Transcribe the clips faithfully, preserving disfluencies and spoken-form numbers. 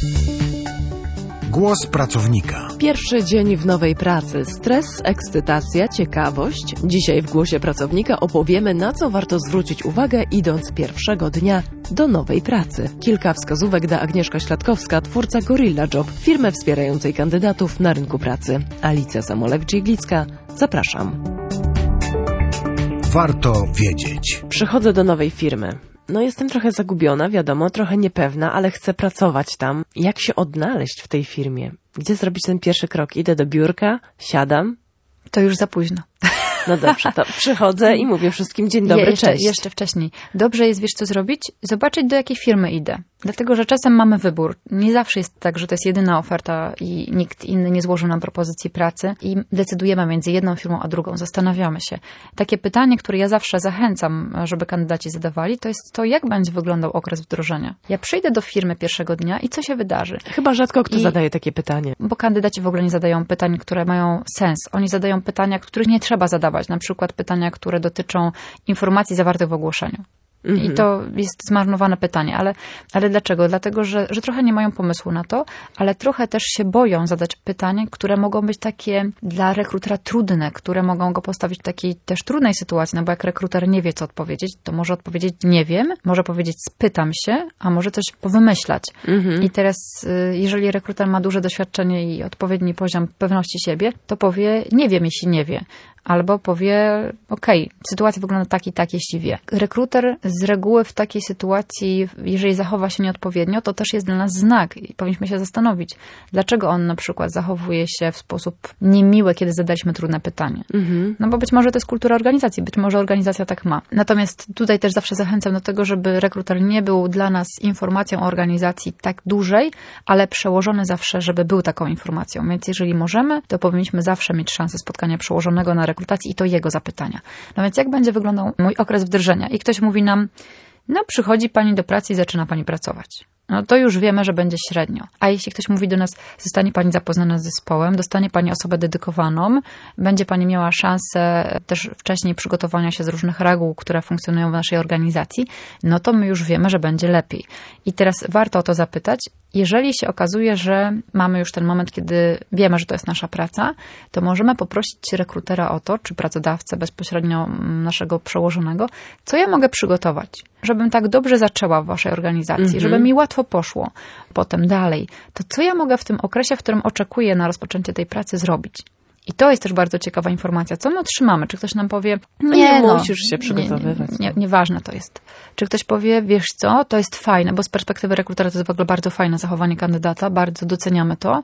Głos pracownika. Pierwszy dzień w nowej pracy. Stres, ekscytacja, ciekawość. Dzisiaj w Głosie Pracownika opowiemy, na co warto zwrócić uwagę, idąc pierwszego dnia do nowej pracy. Kilka wskazówek da Agnieszka Śladkowska, twórca Gorilla Job, firmy wspierającej kandydatów na rynku pracy. Alicja Samolewicz-Iglicka. Zapraszam. Warto wiedzieć. Przychodzę do nowej firmy. No jestem trochę zagubiona, wiadomo, trochę niepewna, ale chcę pracować tam. Jak się odnaleźć w tej firmie? Gdzie zrobić ten pierwszy krok? Idę do biurka, siadam. To już za późno. No dobrze, to przychodzę i mówię wszystkim dzień dobry, Je, jeszcze, cześć. Jeszcze wcześniej. Dobrze jest, wiesz co zrobić? Zobaczyć, do jakiej firmy idę. Dlatego, że czasem mamy wybór. Nie zawsze jest tak, że to jest jedyna oferta i nikt inny nie złożył nam propozycji pracy i decydujemy między jedną firmą a drugą. Zastanawiamy się. Takie pytanie, które ja zawsze zachęcam, żeby kandydaci zadawali, to jest to, jak będzie wyglądał okres wdrożenia. Ja przyjdę do firmy pierwszego dnia i co się wydarzy? Chyba rzadko kto I, zadaje takie pytanie. Bo kandydaci w ogóle nie zadają pytań, które mają sens. Oni zadają pytania, których nie trzeba zadawać. Na przykład pytania, które dotyczą informacji zawartych w ogłoszeniu. I to jest zmarnowane pytanie, ale, ale dlaczego? Dlatego, że, że trochę nie mają pomysłu na to, ale trochę też się boją zadać pytanie, które mogą być takie dla rekrutera trudne, które mogą go postawić w takiej też trudnej sytuacji, no bo jak rekruter nie wie, co odpowiedzieć, to może odpowiedzieć nie wiem, może powiedzieć spytam się, a może coś powymyślać. Mhm. I teraz, jeżeli rekruter ma duże doświadczenie i odpowiedni poziom pewności siebie, to powie nie wiem, jeśli nie wie. Albo powie, okej, okay, sytuacja wygląda tak i tak, jeśli wie. Rekruter z reguły w takiej sytuacji, jeżeli zachowa się nieodpowiednio, to też jest dla nas znak i powinniśmy się zastanowić, dlaczego on na przykład zachowuje się w sposób niemiły, kiedy zadaliśmy trudne pytanie. Mhm. No bo być może to jest kultura organizacji, być może organizacja tak ma. Natomiast tutaj też zawsze zachęcam do tego, żeby rekruter nie był dla nas informacją o organizacji tak dużej, ale przełożony zawsze, żeby był taką informacją. Więc jeżeli możemy, to powinniśmy zawsze mieć szansę spotkania przełożonego na rekrutacji i to jego zapytania. No więc jak będzie wyglądał mój okres wdrożenia? I ktoś mówi nam, no przychodzi pani do pracy i zaczyna pani pracować. No to już wiemy, że będzie średnio. A jeśli ktoś mówi do nas, zostanie pani zapoznana z zespołem, dostanie pani osobę dedykowaną, będzie pani miała szansę też wcześniej przygotowania się z różnych reguł, które funkcjonują w naszej organizacji, no to my już wiemy, że będzie lepiej. I teraz warto o to zapytać. Jeżeli się okazuje, że mamy już ten moment, kiedy wiemy, że to jest nasza praca, to możemy poprosić rekrutera o to, czy pracodawcę bezpośrednio naszego przełożonego, co ja mogę przygotować, żebym tak dobrze zaczęła w waszej organizacji, mhm. żeby mi łatwo poszło potem dalej. To co ja mogę w tym okresie, w którym oczekuję na rozpoczęcie tej pracy zrobić? I to jest też bardzo ciekawa informacja. Co my otrzymamy? Czy ktoś nam powie, nie, nie no, musisz się przygotowywać. Nie, nie, nie, nieważne to jest. Czy ktoś powie, wiesz co, to jest fajne, bo z perspektywy rekrutera to jest w ogóle bardzo fajne zachowanie kandydata, bardzo doceniamy to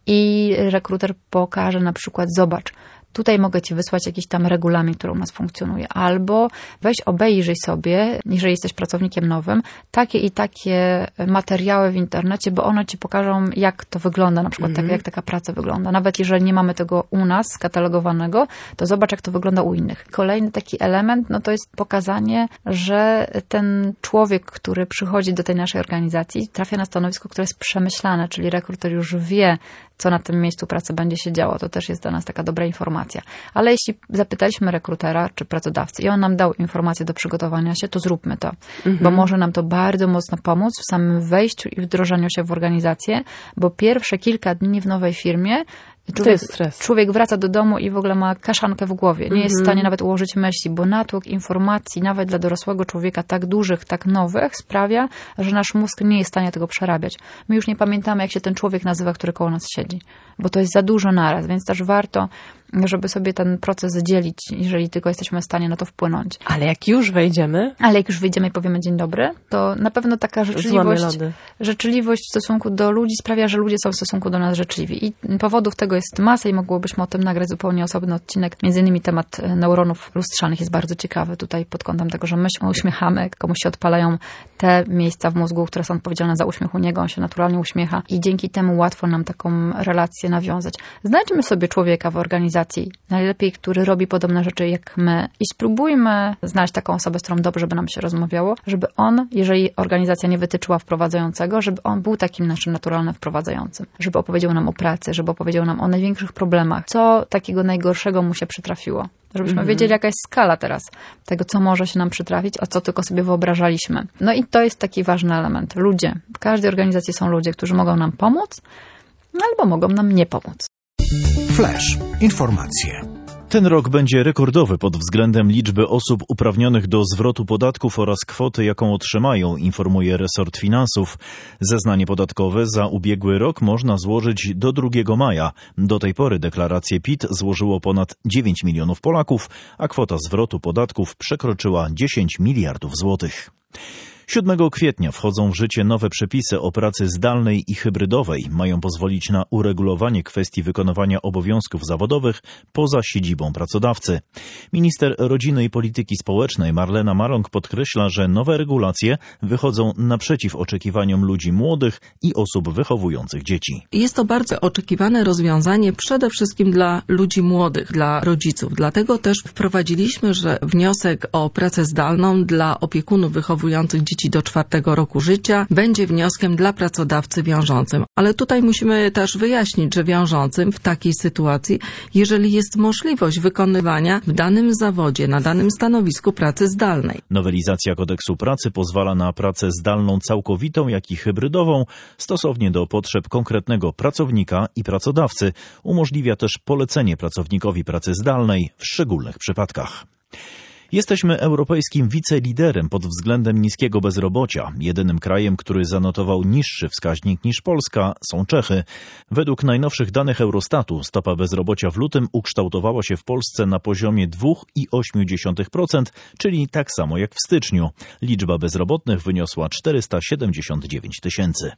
i rekruter pokaże na przykład, zobacz, tutaj mogę ci wysłać jakiś tam regulamin, który u nas funkcjonuje. Albo weź obejrzyj sobie, jeżeli jesteś pracownikiem nowym, takie i takie materiały w internecie, bo one ci pokażą, jak to wygląda, na przykład mm-hmm. tak, jak taka praca wygląda. Nawet jeżeli nie mamy tego u nas skatalogowanego, to zobacz, jak to wygląda u innych. Kolejny taki element, no to jest pokazanie, że ten człowiek, który przychodzi do tej naszej organizacji, trafia na stanowisko, które jest przemyślane, czyli rekruter już wie, co na tym miejscu pracy będzie się działo. To też jest dla nas taka dobra informacja. Ale jeśli zapytaliśmy rekrutera czy pracodawcy i on nam dał informację do przygotowania się, to zróbmy to. Mhm. Bo może nam to bardzo mocno pomóc w samym wejściu i wdrożeniu się w organizację, bo pierwsze kilka dni w nowej firmie Człowiek, człowiek wraca do domu i w ogóle ma kaszankę w głowie. Nie mm-hmm. jest w stanie nawet ułożyć myśli, bo natłok informacji, nawet dla dorosłego człowieka, tak dużych, tak nowych, sprawia, że nasz mózg nie jest w stanie tego przerabiać. My już nie pamiętamy, jak się ten człowiek nazywa, który koło nas siedzi, bo to jest za dużo naraz, więc też warto, żeby sobie ten proces dzielić, jeżeli tylko jesteśmy w stanie na to wpłynąć. Ale jak już wejdziemy? Ale jak już wyjdziemy i powiemy dzień dobry, to na pewno taka życzliwość, życzliwość w stosunku do ludzi sprawia, że ludzie są w stosunku do nas życzliwi. I powodów tego jest masa i mogłobyśmy o tym nagrać zupełnie osobny odcinek. Między innymi temat neuronów lustrzanych jest bardzo ciekawy tutaj pod kątem tego, że my się uśmiechamy, komuś się odpalają te miejsca w mózgu, które są odpowiedzialne za uśmiech u niego, on się naturalnie uśmiecha i dzięki temu łatwo nam taką relację nawiązać. Znajdźmy sobie człowieka w organizacji, organizacji, najlepiej, który robi podobne rzeczy jak my i spróbujmy znaleźć taką osobę, z którą dobrze by nam się rozmawiało, żeby on, jeżeli organizacja nie wytyczyła wprowadzającego, żeby on był takim naszym naturalnym wprowadzającym, żeby opowiedział nam o pracy, żeby opowiedział nam o największych problemach, co takiego najgorszego mu się przytrafiło. Żebyśmy mhm. wiedzieli, jaka jest skala teraz tego, co może się nam przytrafić, a co tylko sobie wyobrażaliśmy. No i to jest taki ważny element. Ludzie. W każdej organizacji są ludzie, którzy mogą nam pomóc, albo mogą nam nie pomóc. Flash. Informacje. Ten rok będzie rekordowy pod względem liczby osób uprawnionych do zwrotu podatków oraz kwoty, jaką otrzymają, informuje resort finansów. Zeznanie podatkowe za ubiegły rok można złożyć do drugiego maja. Do tej pory deklarację P I T złożyło ponad dziewięć milionów Polaków, a kwota zwrotu podatków przekroczyła dziesięć miliardów złotych. siódmego kwietnia wchodzą w życie nowe przepisy o pracy zdalnej i hybrydowej. Mają pozwolić na uregulowanie kwestii wykonywania obowiązków zawodowych poza siedzibą pracodawcy. Minister Rodziny i Polityki Społecznej Marlena Maląg podkreśla, że nowe regulacje wychodzą naprzeciw oczekiwaniom ludzi młodych i osób wychowujących dzieci. Jest to bardzo oczekiwane rozwiązanie przede wszystkim dla ludzi młodych, dla rodziców. Dlatego też wprowadziliśmy, że wniosek o pracę zdalną dla opiekunów wychowujących dzieci do czwartego roku życia będzie wnioskiem dla pracodawcy wiążącym. Ale tutaj musimy też wyjaśnić, że wiążącym w takiej sytuacji, jeżeli jest możliwość wykonywania w danym zawodzie, na danym stanowisku pracy zdalnej. Nowelizacja kodeksu pracy pozwala na pracę zdalną całkowitą, jak i hybrydową, stosownie do potrzeb konkretnego pracownika i pracodawcy. Umożliwia też polecenie pracownikowi pracy zdalnej w szczególnych przypadkach. Jesteśmy europejskim wiceliderem pod względem niskiego bezrobocia. Jedynym krajem, który zanotował niższy wskaźnik niż Polska, są Czechy. Według najnowszych danych Eurostatu stopa bezrobocia w lutym ukształtowała się w Polsce na poziomie dwa przecinek osiem procent, czyli tak samo jak w styczniu. Liczba bezrobotnych wyniosła czterysta siedemdziesiąt dziewięć tysięcy.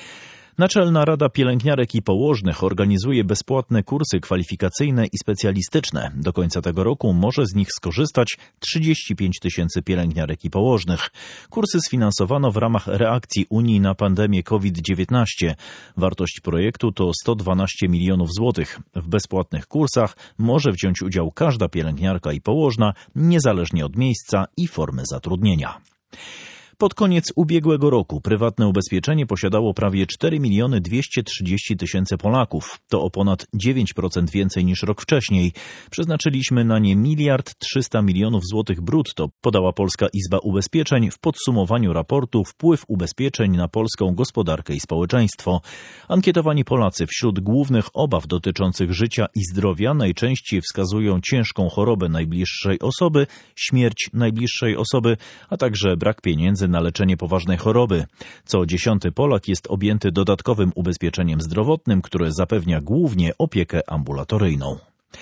Naczelna Rada Pielęgniarek i Położnych organizuje bezpłatne kursy kwalifikacyjne i specjalistyczne. Do końca tego roku może z nich skorzystać trzydzieści pięć tysięcy pielęgniarek i położnych. Kursy sfinansowano w ramach reakcji Unii na pandemię COVID dziewiętnaście. Wartość projektu to sto dwanaście milionów złotych. W bezpłatnych kursach może wziąć udział każda pielęgniarka i położna, niezależnie od miejsca i formy zatrudnienia. Pod koniec ubiegłego roku prywatne ubezpieczenie posiadało prawie cztery miliony dwieście trzydzieści tysięcy Polaków. To o ponad dziewięć procent więcej niż rok wcześniej. Przeznaczyliśmy na nie miliard trzysta milionów złotych brutto, podała Polska Izba Ubezpieczeń w podsumowaniu raportu Wpływ ubezpieczeń na polską gospodarkę i społeczeństwo. Ankietowani Polacy wśród głównych obaw dotyczących życia i zdrowia najczęściej wskazują ciężką chorobę najbliższej osoby, śmierć najbliższej osoby, a także brak pieniędzy na leczenie poważnej choroby. Co dziesiąty Polak jest objęty dodatkowym ubezpieczeniem zdrowotnym, które zapewnia głównie opiekę ambulatoryjną.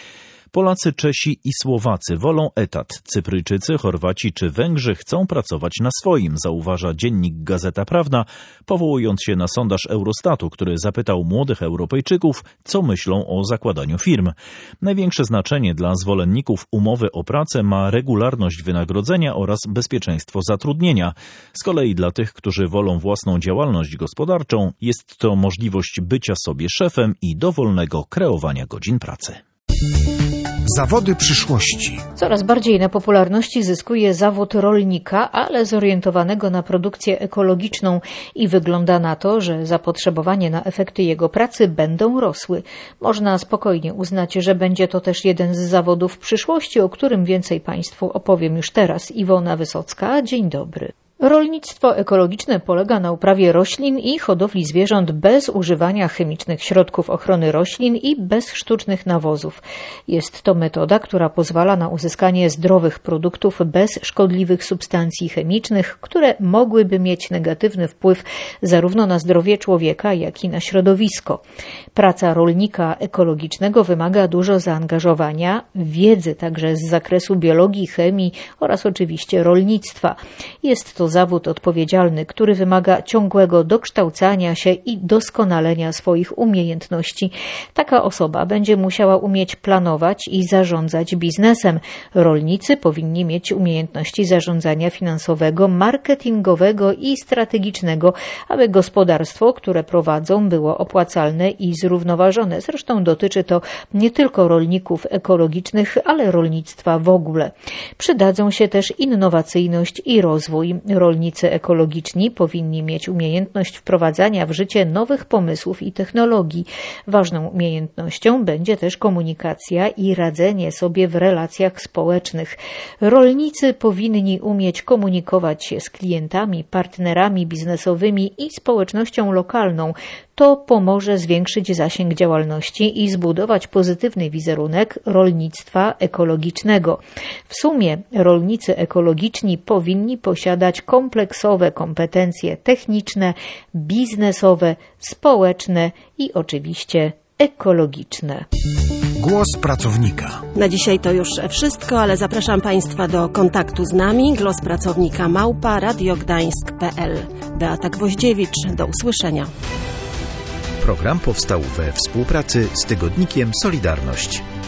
Polacy, Czesi i Słowacy wolą etat. Cypryjczycy, Chorwaci czy Węgrzy chcą pracować na swoim, zauważa dziennik Gazeta Prawna, powołując się na sondaż Eurostatu, który zapytał młodych Europejczyków, co myślą o zakładaniu firm. Największe znaczenie dla zwolenników umowy o pracę ma regularność wynagrodzenia oraz bezpieczeństwo zatrudnienia. Z kolei dla tych, którzy wolą własną działalność gospodarczą, jest to możliwość bycia sobie szefem i dowolnego kreowania godzin pracy. Zawody przyszłości. Coraz bardziej na popularności zyskuje zawód rolnika, ale zorientowanego na produkcję ekologiczną i wygląda na to, że zapotrzebowanie na efekty jego pracy będą rosły. Można spokojnie uznać, że będzie to też jeden z zawodów przyszłości, o którym więcej Państwu opowiem już teraz. Iwona Wysocka, dzień dobry. Rolnictwo ekologiczne polega na uprawie roślin i hodowli zwierząt bez używania chemicznych środków ochrony roślin i bez sztucznych nawozów. Jest to metoda, która pozwala na uzyskanie zdrowych produktów bez szkodliwych substancji chemicznych, które mogłyby mieć negatywny wpływ zarówno na zdrowie człowieka, jak i na środowisko. Praca rolnika ekologicznego wymaga dużo zaangażowania, wiedzy także z zakresu biologii, chemii oraz oczywiście rolnictwa. Jest to zawód odpowiedzialny, który wymaga ciągłego dokształcania się i doskonalenia swoich umiejętności. Taka osoba będzie musiała umieć planować i zarządzać biznesem. Rolnicy powinni mieć umiejętności zarządzania finansowego, marketingowego i strategicznego, aby gospodarstwo, które prowadzą, było opłacalne i zrównoważone. Zresztą dotyczy to nie tylko rolników ekologicznych, ale rolnictwa w ogóle. Przydadzą się też innowacyjność i rozwój. Rolnicy ekologiczni powinni mieć umiejętność wprowadzania w życie nowych pomysłów i technologii. Ważną umiejętnością będzie też komunikacja i radzenie sobie w relacjach społecznych. Rolnicy powinni umieć komunikować się z klientami, partnerami biznesowymi i społecznością lokalną. To pomoże zwiększyć zasięg działalności i zbudować pozytywny wizerunek rolnictwa ekologicznego. W sumie rolnicy ekologiczni powinni posiadać kompleksowe kompetencje techniczne, biznesowe, społeczne i oczywiście ekologiczne. Głos pracownika. Na dzisiaj to już wszystko, ale zapraszam Państwa do kontaktu z nami. Głos pracownika małpa radiogdańsk kropka p l. Beata Gwoździewicz, do usłyszenia. Program powstał we współpracy z tygodnikiem Solidarność.